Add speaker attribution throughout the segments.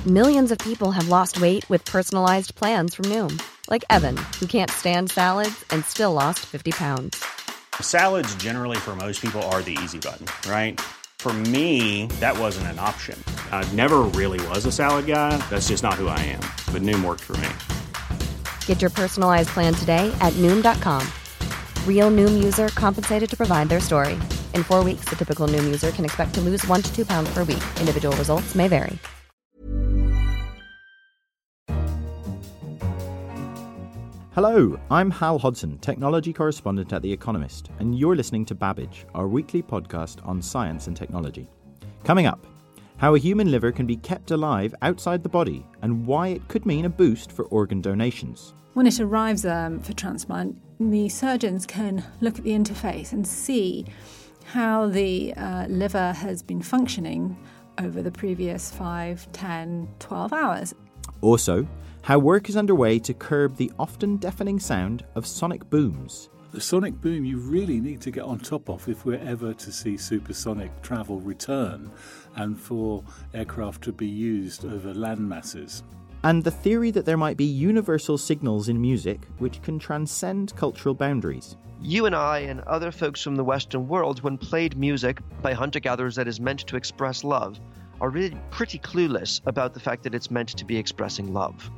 Speaker 1: Millions of people have lost weight with personalized plans from Noom. Like Evan, who can't stand salads and still lost 50 pounds.
Speaker 2: Salads generally for most people are the easy button, right? For me, that wasn't an option. I never really was a salad guy. That's just not who I am. But Noom worked for me.
Speaker 1: Get your personalized plan today at Noom.com. Real Noom user compensated to provide their story. In 4 weeks, the typical Noom user can expect to lose 1 to 2 pounds per week. Individual results may vary.
Speaker 3: Hello, I'm Hal Hodson, technology correspondent at The Economist, and you're listening to Babbage, our weekly podcast on science and technology. Coming up, how a human liver can be kept alive outside the body and why it could mean a boost for organ donations.
Speaker 4: When it arrives for transplant, the surgeons can look at the interface and see how the liver has been functioning over the previous 5, 10, 12 hours.
Speaker 3: Also, how work is underway to curb the often deafening sound of sonic booms.
Speaker 5: The sonic boom you really need to get on top of if we're ever to see supersonic travel return and for aircraft to be used over land masses.
Speaker 3: And the theory that there might be universal signals in music which can transcend cultural boundaries.
Speaker 6: You and I and other folks from the Western world, when played music by hunter-gatherers that is meant to express love, are really pretty clueless about the fact that it's meant to be expressing love.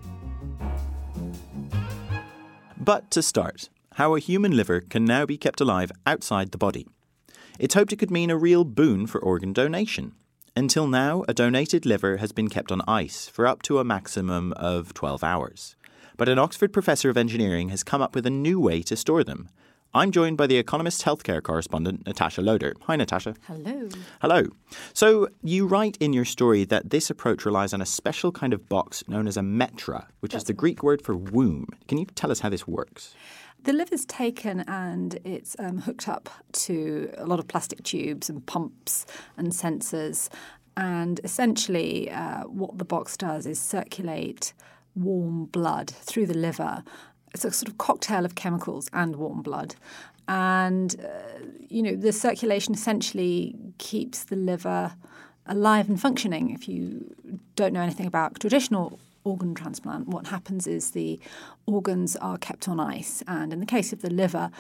Speaker 3: But to start, how a human liver can now be kept alive outside the body. It's hoped it could mean a real boon for organ donation. Until now, a donated liver has been kept on ice for up to a maximum of 12 hours. But an Oxford professor of engineering has come up with a new way to store them. I'm joined by The Economist healthcare correspondent, Natasha Loder. Hi, Natasha.
Speaker 4: Hello.
Speaker 3: Hello. So you write in your story that this approach relies on a special kind of box known as a metra, which is the Greek word for womb. Can you tell us how this works?
Speaker 4: The liver's taken and it's hooked up to a lot of plastic tubes and pumps and sensors. And essentially what the box does is circulate warm blood through the liver. It's a sort of cocktail of chemicals and warm blood. And, the circulation essentially keeps the liver alive and functioning. If you don't know anything about traditional organ transplant, what happens is the organs are kept on ice. And in the case of the liver,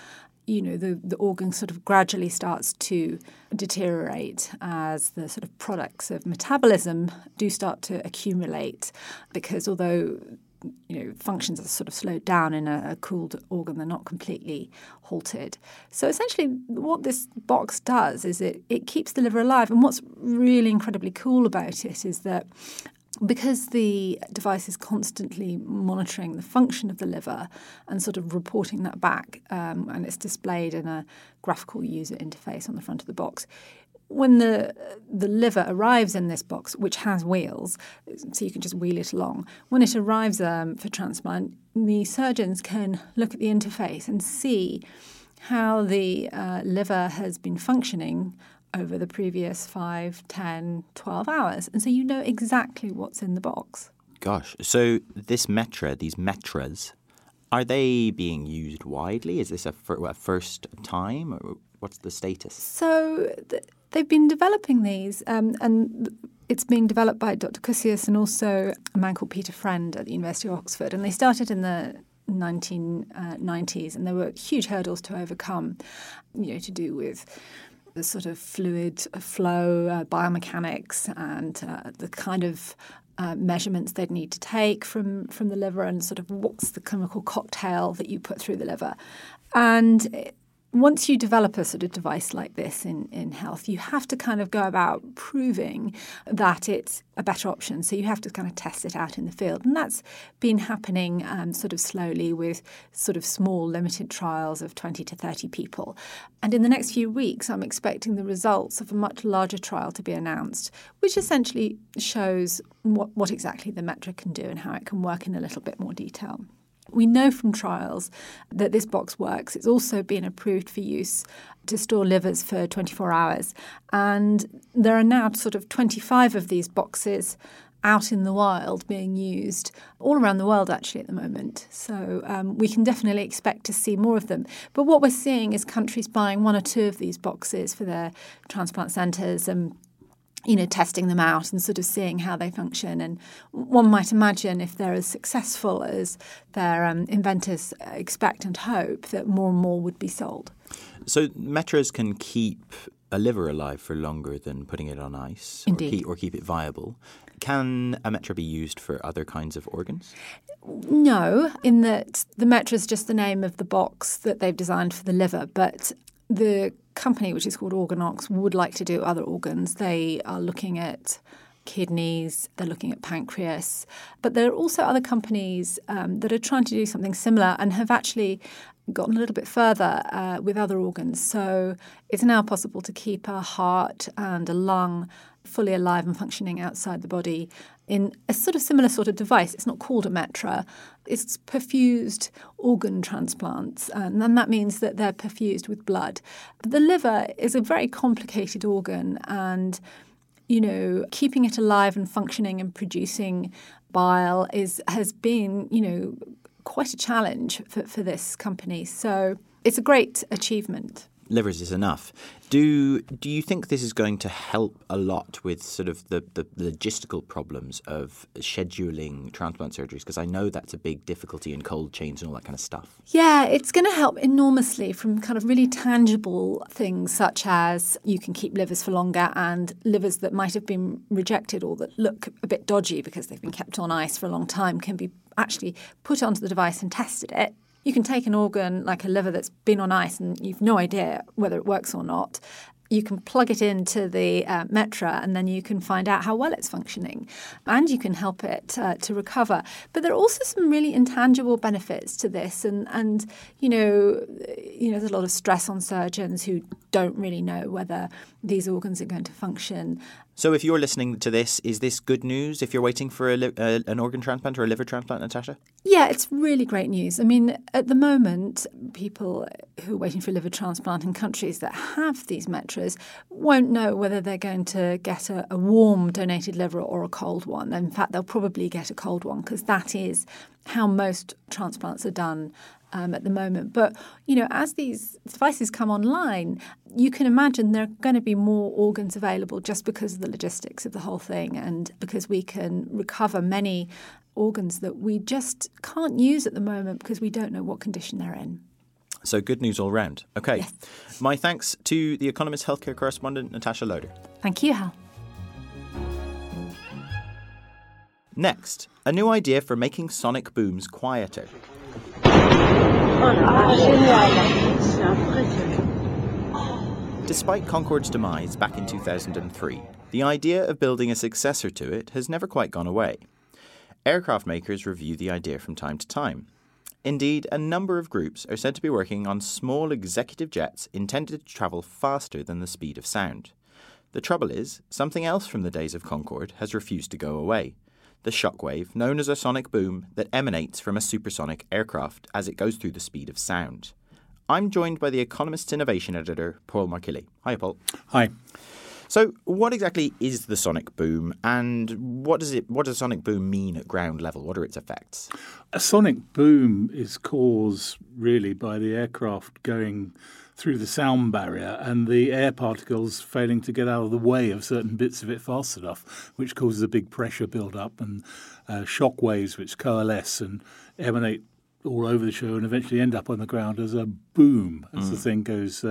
Speaker 4: the organ sort of gradually starts to deteriorate as the sort of products of metabolism do start to accumulate. Because although functions are sort of slowed down in a cooled organ, they're not completely halted. So essentially what this box does is it keeps the liver alive. And what's really incredibly cool about it is that because the device is constantly monitoring the function of the liver and sort of reporting that back, and it's displayed in a graphical user interface on the front of the box, when the liver arrives in this box, which has wheels, so you can just wheel it along, when it arrives for transplant, the surgeons can look at the interface and see how the liver has been functioning over the previous 5, 10, 12 hours. And so you know exactly what's in the box.
Speaker 3: Gosh, so this metra, these metras, are they being used widely? Is this a first time? Or what's the status?
Speaker 4: So they've been developing these, and it's being developed by Dr. Kusius and also a man called Peter Friend at the University of Oxford. And they started in the 1990s, and there were huge hurdles to overcome, to do with the sort of fluid flow, biomechanics, and the kind of measurements they'd need to take from the liver, and sort of what's the chemical cocktail that you put through the liver. And once you develop a sort of device like this in health, you have to kind of go about proving that it's a better option. So you have to kind of test it out in the field. And that's been happening sort of slowly with sort of small limited trials of 20 to 30 people. And in the next few weeks, I'm expecting the results of a much larger trial to be announced, which essentially shows what exactly the metric can do and how it can work in a little bit more detail. We know from trials that this box works. It's also been approved for use to store livers for 24 hours. And there are now sort of 25 of these boxes out in the wild being used all around the world actually at the moment. So we can definitely expect to see more of them. But what we're seeing is countries buying 1 or 2 of these boxes for their transplant centres, and testing them out and sort of seeing how they function. And one might imagine if they're as successful as their inventors expect and hope, that more and more would be sold.
Speaker 3: So metras can keep a liver alive for longer than putting it on ice, or keep it viable. Can a metra be used for other kinds of organs?
Speaker 4: No, in that the metra is just the name of the box that they've designed for the liver, but the company, which is called Organox, would like to do other organs. They are looking at kidneys, they're looking at pancreas, but there are also other companies that are trying to do something similar and have actually gotten a little bit further with other organs. So it's now possible to keep a heart and a lung fully alive and functioning outside the body in a similar sort of device. It's not called a metra. It's perfused organ transplants, and then that means that they're perfused with blood. The liver is a very complicated organ, and keeping it alive and functioning and producing bile has been, quite a challenge for this company. So it's a great achievement.
Speaker 3: Livers is enough. Do you think this is going to help a lot with sort of the logistical problems of scheduling transplant surgeries? Because I know that's a big difficulty in cold chains and all that kind of stuff.
Speaker 4: Yeah, it's going to help enormously from kind of really tangible things such as you can keep livers for longer, and livers that might have been rejected or that look a bit dodgy because they've been kept on ice for a long time can be actually put onto the device and tested it. You can take an organ like a liver that's been on ice and you've no idea whether it works or not. You can plug it into the metra and then you can find out how well it's functioning, and you can help it to recover. But there are also some really intangible benefits to this, and there's a lot of stress on surgeons who don't really know whether these organs are going to function.
Speaker 3: So if you're listening to this, is this good news if you're waiting for an organ transplant or a liver transplant, Natasha?
Speaker 4: Yeah, it's really great news. I mean, at the moment, people who are waiting for a liver transplant in countries that have these metras won't know whether they're going to get a warm donated liver or a cold one. In fact, they'll probably get a cold one because that is how most transplants are done at the moment. But, as these devices come online, you can imagine there are going to be more organs available just because of the logistics of the whole thing, and because we can recover many organs that we just can't use at the moment because we don't know what condition they're in.
Speaker 3: So good news all round. Okay.
Speaker 4: Yes.
Speaker 3: My thanks to The Economist healthcare correspondent Natasha Loder.
Speaker 4: Thank you, Hal.
Speaker 3: Next, a new idea for making sonic booms quieter. Despite Concorde's demise back in 2003, the idea of building a successor to it has never quite gone away. Aircraft makers review the idea from time to time. Indeed, a number of groups are said to be working on small executive jets intended to travel faster than the speed of sound. The trouble is, something else from the days of Concorde has refused to go away. The shockwave, known as a sonic boom, that emanates from a supersonic aircraft as it goes through the speed of sound. I'm joined by The Economist's innovation editor, Paul Markilly. Hi, Paul.
Speaker 5: Hi.
Speaker 3: So, what exactly is the sonic boom, and what does a sonic boom mean at ground level? What are its effects?
Speaker 5: A sonic boom is caused really by the aircraft going through the sound barrier and the air particles failing to get out of the way of certain bits of it fast enough, which causes a big pressure build-up and shock waves which coalesce and emanate all over the show and eventually end up on the ground as a boom as the thing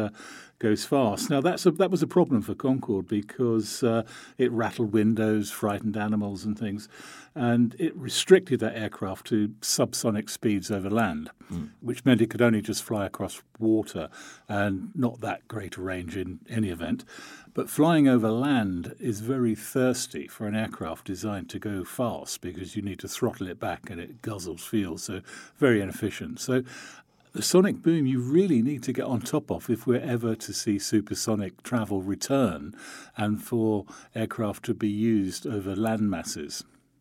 Speaker 5: goes fast. Now, that was a problem for Concorde because it rattled windows, frightened animals and things, and it restricted that aircraft to subsonic speeds over land, which meant it could only just fly across water and not that great a range in any event. But flying over land is very thirsty for an aircraft designed to go fast because you need to throttle it back and it guzzles fuel, so very inefficient. So the sonic boom you really need to get on top of if we're ever to see supersonic travel return and for aircraft to be used over land masses.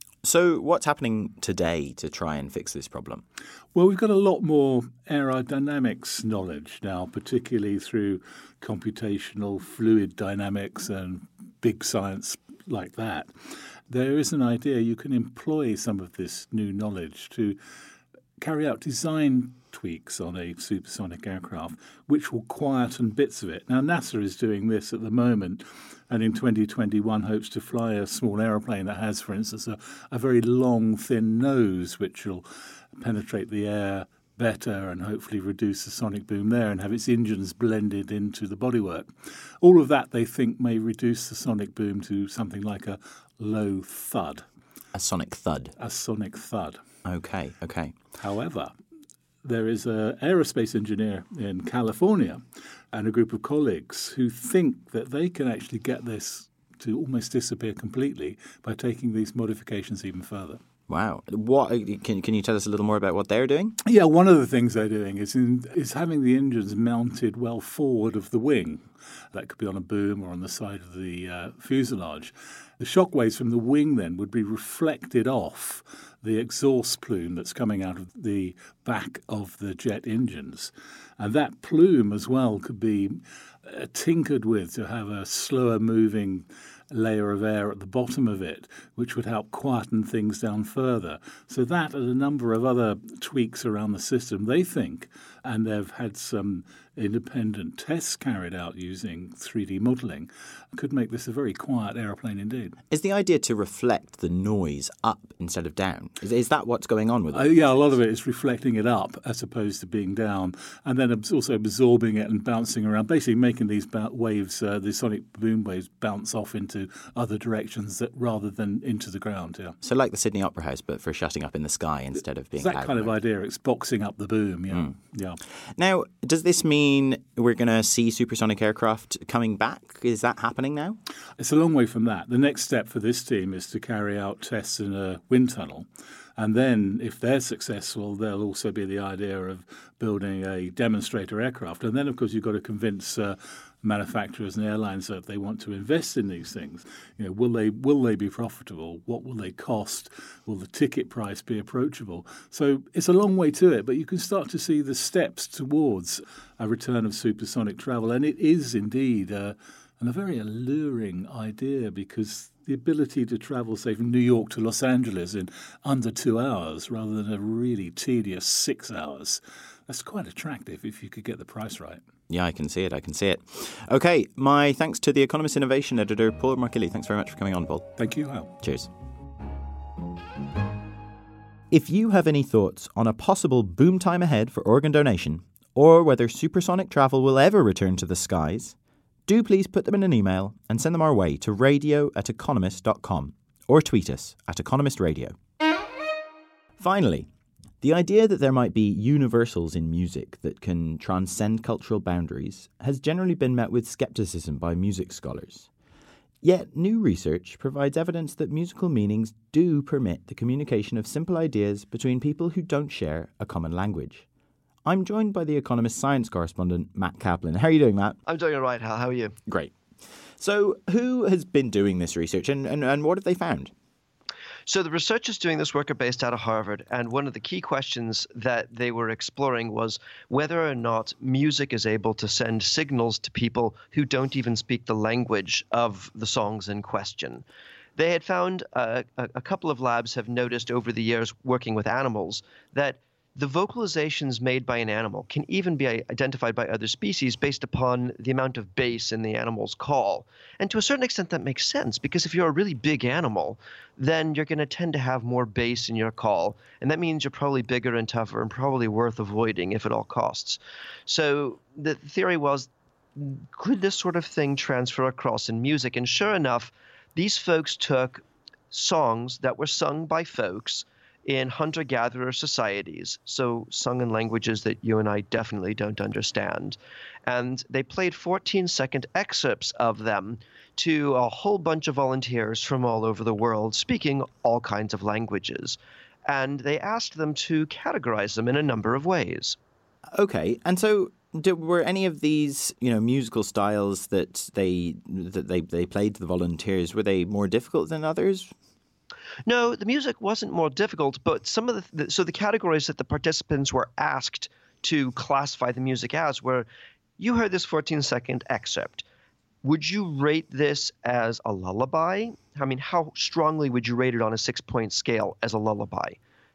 Speaker 3: So what's happening today to try and fix this problem?
Speaker 5: Well, we've got a lot more aerodynamics knowledge now, particularly through computational fluid dynamics and big science like that. There is an idea you can employ some of this new knowledge to carry out design tweaks on a supersonic aircraft, which will quieten bits of it. Now, NASA is doing this at the moment, and in 2021 hopes to fly a small aeroplane that has, for instance, a very long, thin nose, which will penetrate the air better and hopefully reduce the sonic boom there and have its engines blended into the bodywork. All of that, they think, may reduce the sonic boom to something like a low thud.
Speaker 3: A sonic thud?
Speaker 5: A sonic thud.
Speaker 3: Okay.
Speaker 5: However, there is an aerospace engineer in California and a group of colleagues who think that they can actually get this to almost disappear completely by taking these modifications even further.
Speaker 3: Wow. What can you tell us a little more about what they're doing?
Speaker 5: Yeah, one of the things they're doing is having the engines mounted well forward of the wing. That could be on a boom or on the side of the fuselage. The shock waves from the wing then would be reflected off the exhaust plume that's coming out of the back of the jet engines. And that plume as well could be tinkered with to have a slower moving layer of air at the bottom of it, which would help quieten things down further. So that and a number of other tweaks around the system, they think, and they've had some independent tests carried out using 3D modelling, could make this a very quiet aeroplane indeed.
Speaker 3: Is the idea to reflect the noise up instead of down? Is that what's going on with it?
Speaker 5: Yeah, a lot of it is reflecting it up as opposed to being down, and then also absorbing it and bouncing around, basically making these waves, the sonic boom waves, bounce off into other directions rather than into the ground. Yeah.
Speaker 3: So like the Sydney Opera House, but for shutting up in the sky instead of being
Speaker 5: it's that kind of idea. It's boxing up the boom. Yeah. Yeah.
Speaker 3: Now, does this mean we're going to see supersonic aircraft coming back? Is that happening now?
Speaker 5: It's a long way from that. The next step for this team is to carry out tests in a wind tunnel. And then, if they're successful, there'll also be the idea of building a demonstrator aircraft. And then, of course, you've got to convince manufacturers and airlines that they want to invest in these things. You know, will they be profitable? What will they cost? Will the ticket price be approachable? So it's a long way to it, but you can start to see the steps towards a return of supersonic travel. And it is indeed a very alluring idea, because the ability to travel, say, from New York to Los Angeles in under 2 hours rather than a really tedious 6 hours, that's quite attractive if you could get the price right.
Speaker 3: Yeah, I can see it. Okay, my thanks to The Economist Innovation Editor, Paul Markilly. Thanks very much for coming on, Paul.
Speaker 5: Thank you, Hal.
Speaker 3: Cheers. If you have any thoughts on a possible boom time ahead for organ donation, or whether supersonic travel will ever return to the skies, do please put them in an email and send them our way to radio@economist.com or tweet us at Economist Radio. Finally, the idea that there might be universals in music that can transcend cultural boundaries has generally been met with scepticism by music scholars. Yet new research provides evidence that musical meanings do permit the communication of simple ideas between people who don't share a common language. I'm joined by The Economist science correspondent, Matt Kaplan. How are you doing, Matt?
Speaker 6: I'm doing all right, Hal. How are you?
Speaker 3: Great. So who has been doing this research and what have they found?
Speaker 6: So the researchers doing this work are based out of Harvard, and one of the key questions that they were exploring was whether or not music is able to send signals to people who don't even speak the language of the songs in question. They had found a couple of labs have noticed over the years working with animals that the vocalizations made by an animal can even be identified by other species based upon the amount of bass in the animal's call. And to a certain extent, that makes sense, because if you're a really big animal, then you're going to tend to have more bass in your call. And that means you're probably bigger and tougher and probably worth avoiding if at all costs. So the theory was, could this sort of thing transfer across in music? And sure enough, these folks took songs that were sung by folks in hunter-gatherer societies, so sung in languages that you and I definitely don't understand. And they played 14-second excerpts of them to a whole bunch of volunteers from all over the world speaking all kinds of languages. And they asked them to categorize them in a number of ways.
Speaker 3: Okay, and so were any of these, musical styles that they played to the volunteers, were they more difficult than others?
Speaker 6: No, the music wasn't more difficult, but some of the categories that the participants were asked to classify the music as were, you heard this 14-second excerpt. Would you rate this as a lullaby? I mean, how strongly would you rate it on a 6-point scale as a lullaby?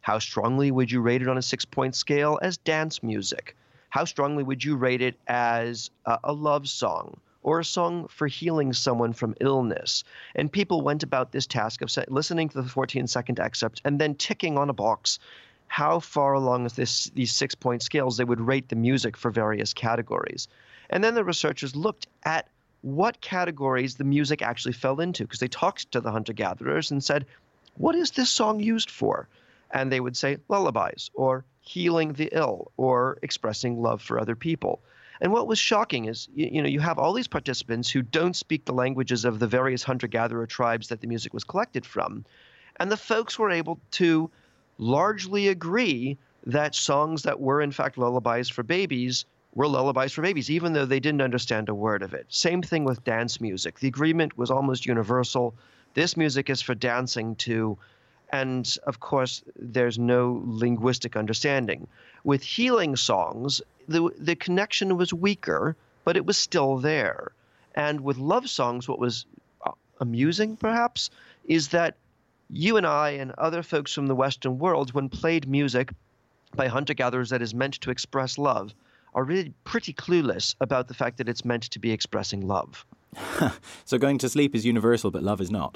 Speaker 6: How strongly would you rate it on a 6-point scale as dance music? How strongly would you rate it as a love song or a song for healing someone from illness? And people went about this task of listening to the 14-second excerpt and then ticking on a box how far along these 6-point scales they would rate the music for various categories. And then the researchers looked at what categories the music actually fell into, because they talked to the hunter-gatherers and said, what is this song used for? And they would say lullabies, or healing the ill, or expressing love for other people. And what was shocking is, you have all these participants who don't speak the languages of the various hunter-gatherer tribes that the music was collected from, and the folks were able to largely agree that songs that were in fact lullabies for babies were lullabies for babies, even though they didn't understand a word of it. Same thing with dance music. The agreement was almost universal. This music is for dancing to, and of course, there's no linguistic understanding. With healing songs, the connection was weaker, but it was still there. And with love songs, what was amusing, perhaps, is that you and I and other folks from the Western world, when played music by hunter-gatherers that is meant to express love, are really pretty clueless about the fact that it's meant to be expressing love.
Speaker 3: So going to sleep is universal, but love is not.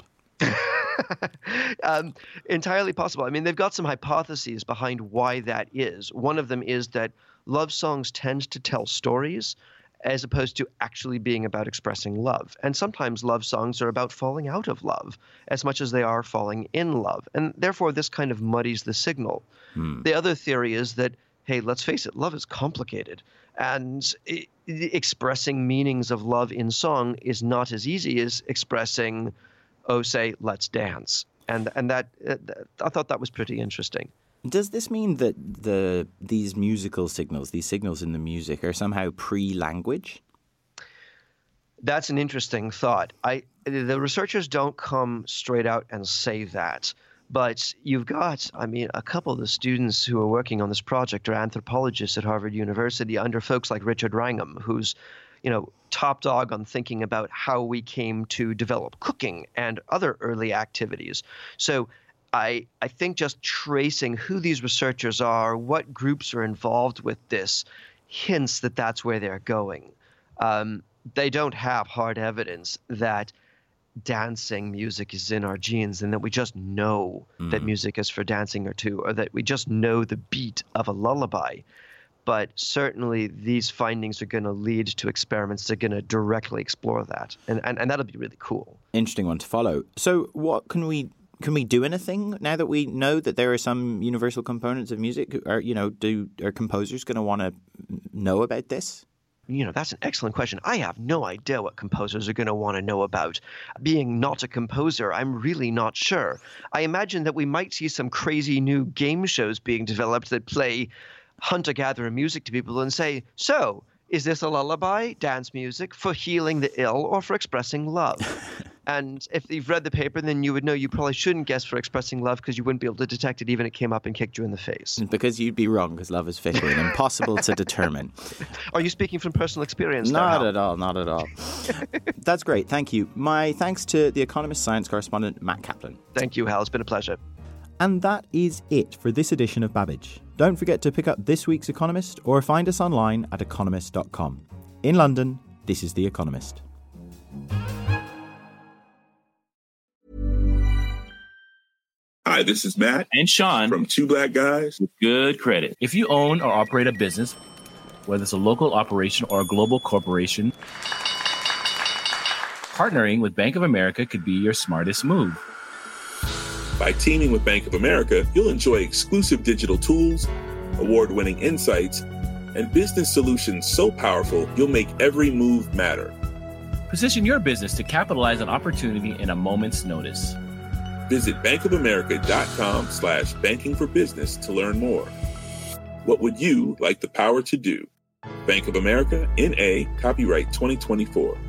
Speaker 6: Entirely possible. I mean, they've got some hypotheses behind why that is. One of them is that love songs tend to tell stories as opposed to actually being about expressing love. And sometimes love songs are about falling out of love as much as they are falling in love. And therefore, this kind of muddies the signal. The other theory is that, hey, let's face it, love is complicated. And expressing meanings of love in song is not as easy as expressing, say, let's dance. And that I thought that was pretty interesting.
Speaker 3: Does this mean that these musical signals, these signals in the music, are somehow pre-language?
Speaker 6: That's an interesting thought. The researchers don't come straight out and say that. But you've got, a couple of the students who are working on this project are anthropologists at Harvard University under folks like Richard Wrangham, who's, top dog on thinking about how we came to develop cooking and other early activities. So I think just tracing who these researchers are, what groups are involved with this, hints that that's where they're going. They don't have hard evidence that dancing music is in our genes and that we just know that music is for dancing or that we just know the beat of a lullaby. But certainly these findings are going to lead to experiments that are going to directly explore that. And that'll be really cool.
Speaker 3: Interesting one to follow. So what can we do anything now that we know that there are some universal components of music? Are composers going to want to know about this?
Speaker 6: That's an excellent question. I have no idea what composers are going to want to know about. Being not a composer, I'm really not sure. I imagine that we might see some crazy new game shows being developed that play hunter-gatherer music to people and say, so, is this a lullaby, dance music, for healing the ill or for expressing love? And if you've read the paper, then you would know you probably shouldn't guess for expressing love because you wouldn't be able to detect it even if it came up and kicked you in the face.
Speaker 3: Because you'd be wrong, because love is fickle and impossible to determine.
Speaker 6: Are you speaking from personal experience?
Speaker 3: Not at all. That's great. Thank you. My thanks to The Economist science correspondent, Matt Kaplan.
Speaker 6: Thank you, Hal. It's been a pleasure.
Speaker 3: And that is it for this edition of Babbage. Don't forget to pick up this week's Economist or find us online at economist.com. In London, this is The Economist.
Speaker 7: Hi, this is Matt
Speaker 8: and Sean
Speaker 7: from Two Black Guys
Speaker 8: with Good Credit. If you own or operate a business, whether it's a local operation or a global corporation, partnering with Bank of America could be your smartest move.
Speaker 7: By teaming with Bank of America, you'll enjoy exclusive digital tools, award-winning insights, and business solutions so powerful you'll make every move matter.
Speaker 8: Position your business to capitalize on opportunity in a moment's notice.
Speaker 7: Visit bankofamerica.com/banking for business to learn more. What would you like the power to do? Bank of America, N.A., copyright 2024.